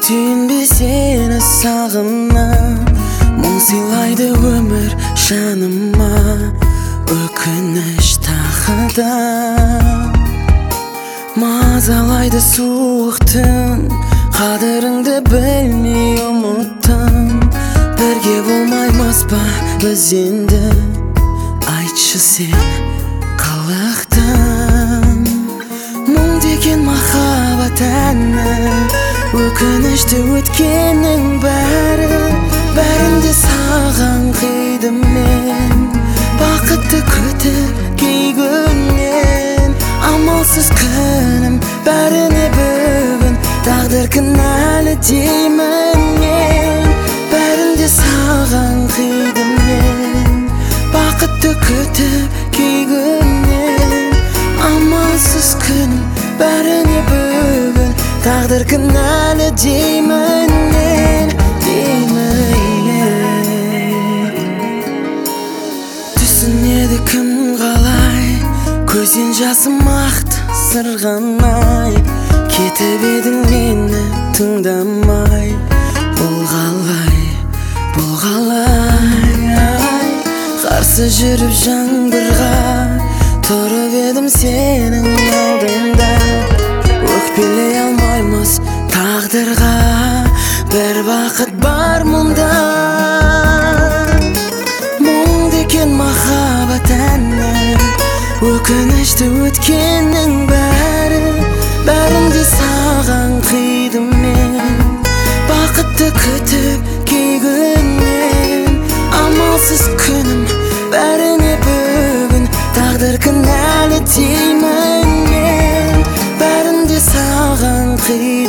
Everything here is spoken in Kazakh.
Tüyünbe seni sağınam, мұң сыйлайды өмір жаныма, өкініш тағыда. Мазалайды суық түн, қадіріңді білмей ұмыттым. Бірге болмаймыз ба біз енді, айтшы сен қалықтың. Мұң деген махаббат әні, өкінішті өткеннің бәрінде саған қидым мен. Бақытты күтіп кей күннен, амалсыз күнім бәріне бүгін. Тағдыр кінәлі деймін мен, бәрінде саған қидым мен. Бақытты күтіп кей күннен, амалсыз күнім бәріне бүгін. Тағдыр кінәлі деймін мен, түсінеді кім қалай, көзден жасым ақты сырғанай. Кетіп едің мені тыңдамай, бұл қалай. Қарсы жүріп жаңбырға, тұрып едім сенің алдыңда. Өкпелей алмаймыз тағдырға, бір бақыт бар мұнда. Мұң деген махаббат әні, өкінішті өткеннің бәрінде саған қидым мен. Бақытты күтіп кей күннен, амалсыз күнім бәріне бүгін. Тағдыр кінәлі деймін мен, бәрінде саған қидым.